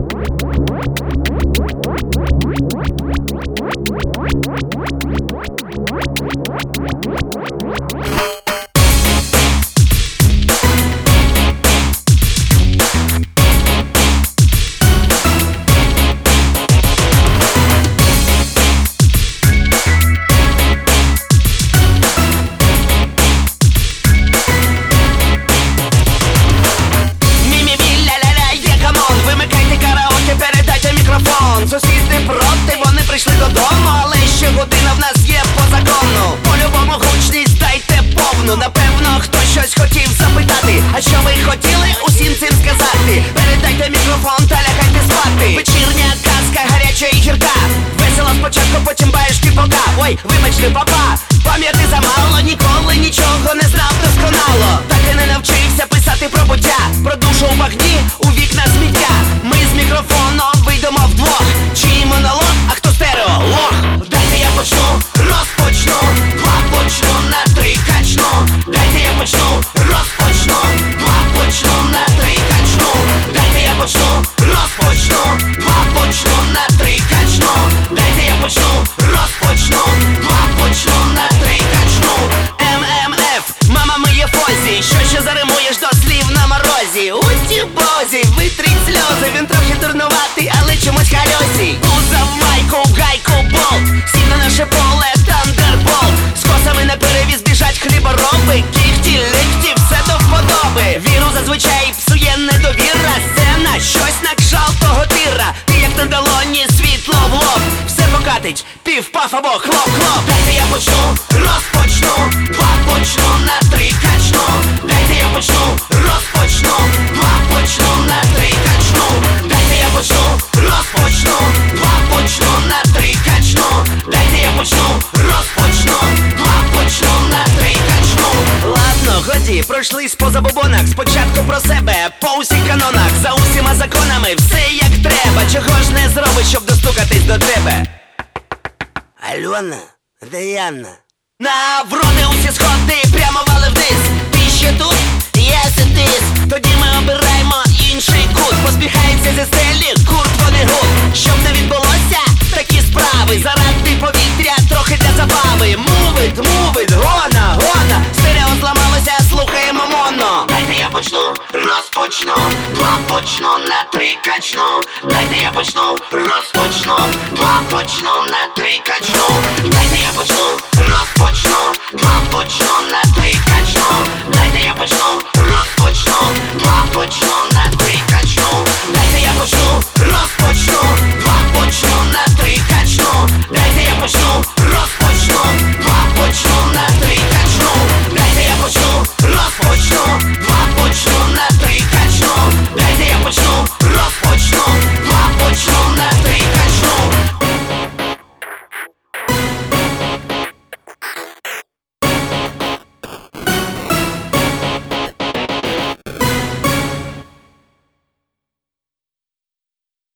Сусіди проти, вони прийшли додому, але ще година в нас є по закону. По-любому гучність дайте повну. Напевно, хтось щось хотів запитати. А що ви хотіли усім цим сказати? Передайте мікрофон та лягайте спати. Вечірня казка, гаряча і гірка. Весело спочатку, потім баєшки бока. Ой, вибачте, папа, пам'яти замало. Ніколи нічого не знав досконало. Так і не навчився писати про буття, про душу у багні, у вікна сміття. Ми з мікрофоном вийдемо вдвох. Чий монолог, а хто стереолог? Дайте я почну, розпочну. Два почну, на три качну. Дайте я почну, розпочну. Два почну, на три качну. Дайте я почну, розпочну. Два почну, на три качну. Дайте я почну, розпочну. Два почну, на три качну. ММФ, мама миє фозі. Що ще заримуєш до слів на морозі? Усі бозі, витріть сльози. Він трохи дурнуватий, але чомусь хальосій. Узав майку, гайку, болт. Сів на наше поле, тандерболт. З косами на перевіз біжать хлібороби. Кіхті, лихті, все до вподоби. Віру зазвичай псує недовіра. Сцена, щось на кшалт того тира. Ти як на долоні, світло в лоб. Все покатить, пів-паф або хлоп-хлоп. Дайте я почну, розпочну. Два почну, на три качну. Дайте я почну, розпочну. Два почну, на три качну. Дайте я почну, розпочну. Два почну, на три качну. Дайте я почну, розпочну. Два почну, на три качну. Ладно, годі, пройшлись по забобонах. Спочатку про себе, по усіх канонах. За усіма законами, все як треба. Чого ж не зробиш, щоб достукатись до тебе? Альона, Даяна. На вроди усі сходи прямували вниз. Ти ще тут? Я сидис. Тоді ми обираємо інший кут. Поспіхається зі стелі, курт вони гуд. Щоб не відбулося такі справи. Заради повітря, трохи для забави. Мувит, мувит, гона, гона. Стерео зламалося, слухаємо моно. Дайте я почну, розпочну. Два почну, на три качну. Дайте я почну, розпочну. Два почну, на три качну. Дайте я почну, розпочну. Два почну, на три качну. Дайте я почну,